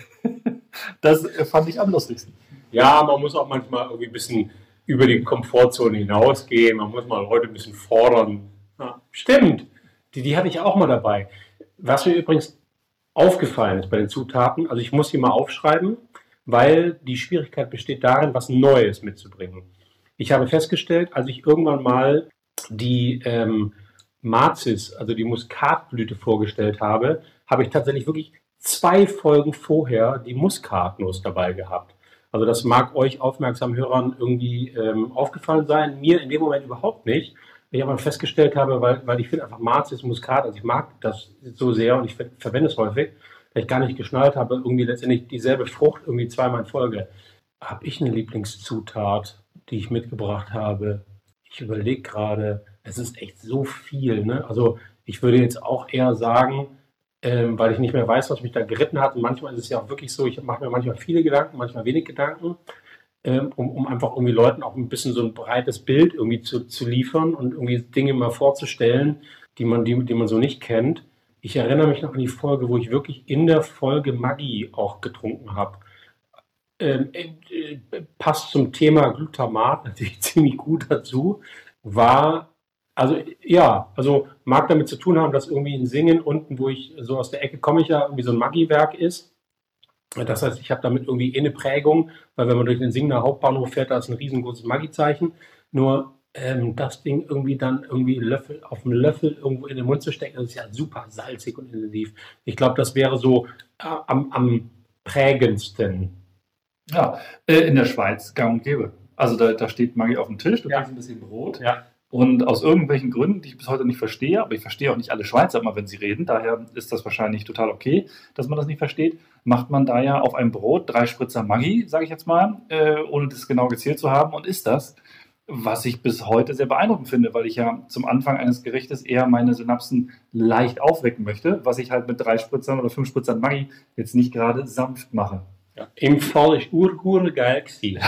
Das fand ich am lustigsten. Ja, man muss auch manchmal irgendwie ein bisschen über die Komfortzone hinausgehen. Man muss mal Leute ein bisschen fordern. Ja, stimmt, die, die hatte ich auch mal dabei. Was mir übrigens aufgefallen ist bei den Zutaten, also ich muss die mal aufschreiben, weil die Schwierigkeit besteht darin, was Neues mitzubringen. Ich habe festgestellt, als ich irgendwann mal die ähm, Mazis, also die Muskatblüte vorgestellt habe, habe ich tatsächlich wirklich zwei Folgen vorher die Muskatnuss dabei gehabt. Also das mag euch aufmerksamen Hörern irgendwie ähm, aufgefallen sein, mir in dem Moment überhaupt nicht. Ich aber festgestellt habe, weil, weil ich finde einfach Mazis, Muskat, also ich mag das so sehr und ich ver verwende es häufig, dass ich gar nicht geschnallt habe, irgendwie letztendlich dieselbe Frucht irgendwie zweimal in Folge. Habe ich eine Lieblingszutat, die ich mitgebracht habe? Ich überlege gerade, es ist echt so viel, ne? Also ich würde jetzt auch eher sagen, ähm, weil ich nicht mehr weiß, was mich da geritten hat. Und manchmal ist es ja auch wirklich so, ich mache mir manchmal viele Gedanken, manchmal wenig Gedanken, ähm, um, um einfach irgendwie Leuten auch ein bisschen so ein breites Bild irgendwie zu, zu liefern und irgendwie Dinge mal vorzustellen, die man, die, die man so nicht kennt. Ich erinnere mich noch an die Folge, wo ich wirklich in der Folge Maggi auch getrunken habe. Ähm, äh, passt zum Thema Glutamat natürlich ziemlich gut dazu, war, also ja, also mag damit zu tun haben, dass irgendwie in Singen unten, wo ich so aus der Ecke komme, ich ja irgendwie so ein Maggi-Werk ist. Das heißt, ich habe damit irgendwie eh eine Prägung, weil wenn man durch den Singener Hauptbahnhof fährt, da ist ein riesengroßes Maggi-Zeichen. Nur ähm, das Ding irgendwie dann irgendwie Löffel, auf einen Löffel irgendwo in den Mund zu stecken, das ist ja super salzig und intensiv. Ich glaube, das wäre so äh, am, am prägendsten. Ja, äh, in der Schweiz gang und gäbe. Also da, da steht Maggi auf dem Tisch, du Ja. kriegst ein bisschen Brot. Ja. Und aus irgendwelchen Gründen, die ich bis heute nicht verstehe, aber ich verstehe auch nicht alle Schweizer immer, wenn sie reden, daher ist das wahrscheinlich total okay, dass man das nicht versteht, macht man da ja auf einem Brot drei Spritzer Maggi, sage ich jetzt mal, äh, ohne das genau gezählt zu haben, und isst das, was ich bis heute sehr beeindruckend finde, weil ich ja zum Anfang eines Gerichtes eher meine Synapsen leicht aufwecken möchte, was ich halt mit drei Spritzern oder fünf Spritzern Maggi jetzt nicht gerade sanft mache. Ja. Im Fall ist Urgur geil gewesen.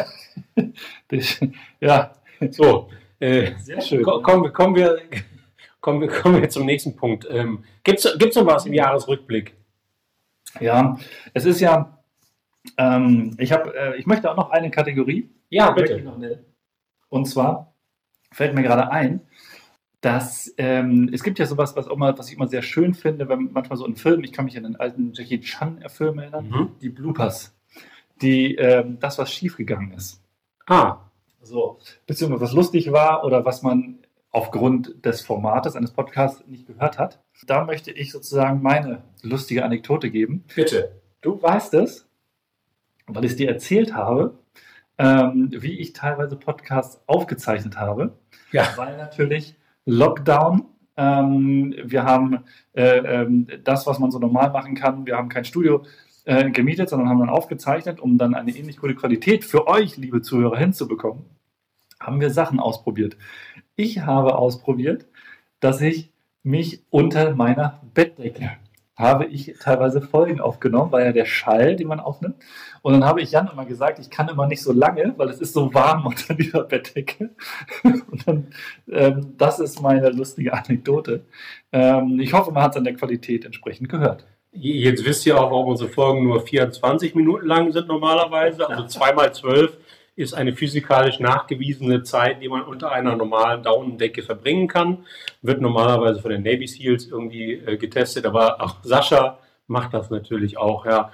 Das, ja, So, äh, sehr schön. ko- kommen, wir, kommen, wir, kommen, wir, kommen wir zum nächsten Punkt. Ähm, Gibt es noch was im Jahresrückblick? Ja, es ist ja, ähm, ich, hab, äh, ich möchte auch noch eine Kategorie. Ja, möchte ich bitte. noch nennen. Und zwar fällt mir gerade ein, dass ähm, es gibt ja sowas, was, auch mal, was ich immer sehr schön finde, wenn manchmal so in Filmen, ich kann mich an den alten Jackie Chan-Film erinnern, Mhm. die Bloopers, die, ähm, das, was schiefgegangen ist. Ah, So, beziehungsweise was lustig war oder was man aufgrund des Formates eines Podcasts nicht gehört hat. Da möchte ich sozusagen meine lustige Anekdote geben. bitte. Du weißt es, weil ich es dir erzählt habe, ähm, wie ich teilweise Podcasts aufgezeichnet habe. Ja. Weil natürlich Lockdown, ähm, wir haben äh, ähm, das, was man so normal machen kann. Wir haben kein Studio äh, gemietet, sondern haben dann aufgezeichnet, um dann eine ähnlich gute Qualität für euch, liebe Zuhörer, hinzubekommen. Haben wir Sachen ausprobiert. Ich habe ausprobiert, dass ich mich unter meiner Bettdecke habe ich teilweise Folgen aufgenommen, weil ja der Schall, den man aufnimmt. Und dann habe ich Jan immer gesagt, ich kann immer nicht so lange, weil es ist so warm unter dieser Bettdecke. Und dann, ähm, das ist meine lustige Anekdote. Ähm, ich hoffe, man hat es an der Qualität entsprechend gehört. Jetzt wisst ihr auch, warum unsere Folgen nur vierundzwanzig Minuten lang sind normalerweise. Also zwei mal zwölf ist eine physikalisch nachgewiesene Zeit, die man unter einer normalen Daunendecke verbringen kann. Wird normalerweise von den Navy Seals irgendwie äh, getestet, aber auch Sascha macht das natürlich auch, ja.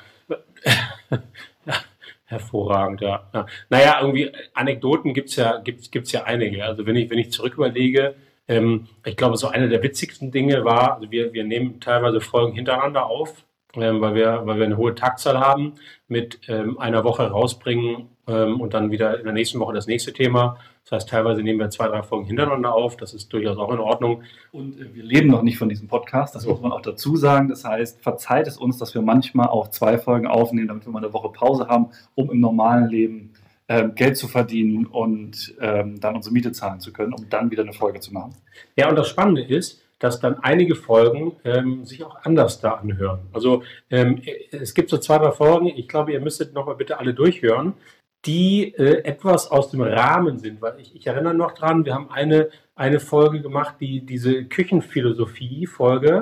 Ja, hervorragend, ja. ja. Naja, irgendwie Anekdoten gibt es ja, gibt's, gibt's ja einige. Also wenn ich, wenn ich zurück überlege, ähm, ich glaube, so eine der witzigsten Dinge war, also wir, wir nehmen teilweise Folgen hintereinander auf, ähm, weil, wir, weil wir eine hohe Taktzahl haben, mit ähm, einer Woche rausbringen ähm, und dann wieder in der nächsten Woche das nächste Thema. Das heißt, teilweise nehmen wir zwei, drei Folgen hintereinander auf. Das ist durchaus auch in Ordnung. Und äh, wir leben noch nicht von diesem Podcast, das muss man auch dazu sagen. Das heißt, verzeiht es uns, dass wir manchmal auch zwei Folgen aufnehmen, damit wir mal eine Woche Pause haben, um im normalen Leben ähm, Geld zu verdienen und ähm, dann unsere Miete zahlen zu können, um dann wieder eine Folge zu machen. Ja, und das Spannende ist, dass dann einige Folgen ähm, sich auch anders da anhören. Also ähm, es gibt so zwei, drei Folgen, ich glaube, ihr müsstet nochmal bitte alle durchhören, die äh, etwas aus dem Rahmen sind, weil ich, ich erinnere noch dran, wir haben eine, eine Folge gemacht, die diese Küchenphilosophie-Folge,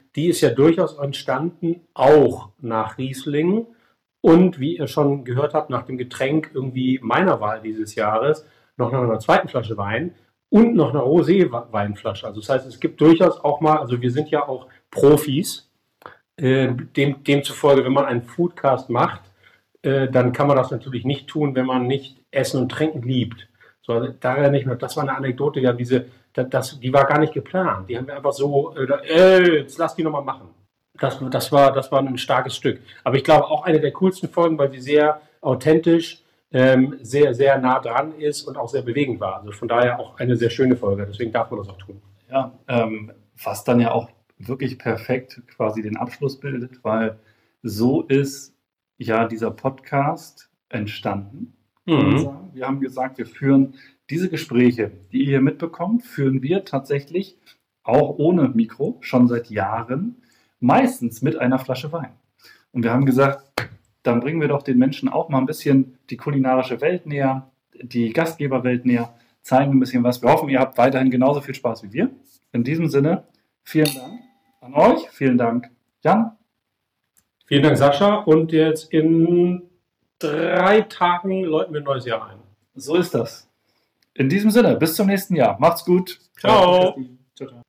die ist ja durchaus entstanden, auch nach Riesling und, wie ihr schon gehört habt, nach dem Getränk irgendwie meiner Wahl dieses Jahres, noch nach einer zweiten Flasche Wein und noch einer Rosé-Weinflasche. Also das heißt, es gibt durchaus auch mal, also wir sind ja auch Profis, äh, dem, demzufolge, wenn man einen Foodcast macht, äh, dann kann man das natürlich nicht tun, wenn man nicht Essen und Trinken liebt. So, also da erinnere ich mich noch, das war eine Anekdote, ja, diese, das, die war gar nicht geplant. Die haben wir einfach so, äh, jetzt lass die nochmal machen. Das, das, war, das war ein starkes Stück. Aber ich glaube auch eine der coolsten Folgen, weil sie sehr authentisch, ähm, sehr, sehr nah dran ist und auch sehr bewegend war. Also von daher auch eine sehr schöne Folge. Deswegen darf man das auch tun. Ja, ähm, was dann ja auch wirklich perfekt quasi den Abschluss bildet, weil so ist ja dieser Podcast entstanden. Mhm. Wir haben gesagt, wir führen diese Gespräche, die ihr hier mitbekommt, führen wir tatsächlich auch ohne Mikro schon seit Jahren, meistens mit einer Flasche Wein. Und wir haben gesagt, dann bringen wir doch den Menschen auch mal ein bisschen die kulinarische Welt näher, die Gastgeberwelt näher, zeigen ein bisschen was. Wir hoffen, ihr habt weiterhin genauso viel Spaß wie wir. In diesem Sinne, vielen Dank an euch, vielen Dank, Jan. Vielen Dank, Sascha. Und jetzt in drei Tagen läuten wir ein neues Jahr ein. So ist das. In diesem Sinne, bis zum nächsten Jahr. Macht's gut. Ciao. Ciao.